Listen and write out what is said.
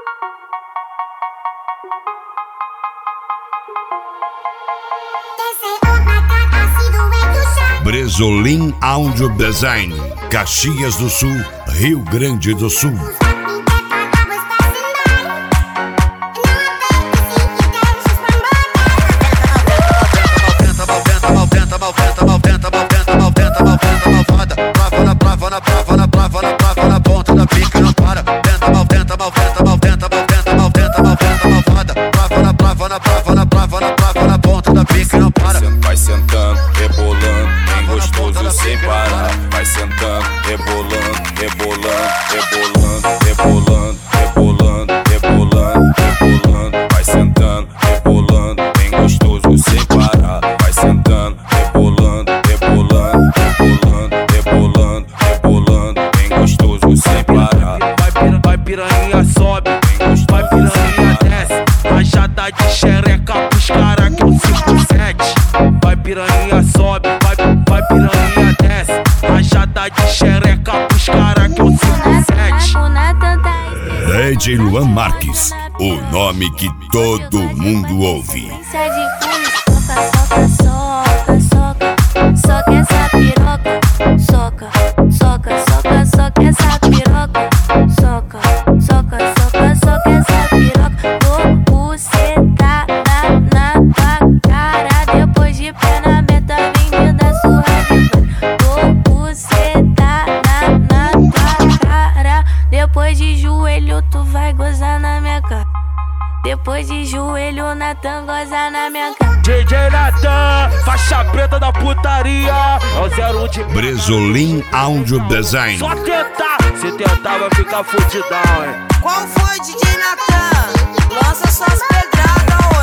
Bresolim Audio Design, Caxias do Sul, Rio Grande do Sul. Na ponta da pica não para. Tenta mal, tenta mal, tenta mal, tenta mal, tenta mal, tenta mal, tenta mal, foda. Na ponta da pica não para. Vai sentando, rebolando, bem gostoso sem parar. Vai sentando, rebolando, rebolando, rebolando, rebolando, rebolando, rebolando, rebolando. Vai sentando, rebolando, bem gostoso sem parar. Vai sentando, rebolando, rebolando, rebolando, rebolando, rebolando, bem gostoso sem parar. Vai piranha sobe, vai piranha desce. Rajada de xereca pros cara que é o 57. Vai piranha sobe, vai piranha desce. Rajada de xereca pros cara que é o 57. DJ Luan Marques, o nome que todo mundo ouve. Soca essa piroca, soca, soca, soca, soca essa piroca, soca, soca, soca, soca essa piroca. Vou bucetada na tua cara, depois de pé na meta, bem-vinda sua vida. Vou bucetada na tua cara, depois de joelho tu vai gozar na minha cara. Depois de joelho, Natan goza na minha cara. DJ Natan, faixa preta da putaria. É o 01 de Bresolim Audio Design. Só tentar, se tentar vai ficar fudidão, hein. Qual foi, DJ Natan? Lança suas pedradas,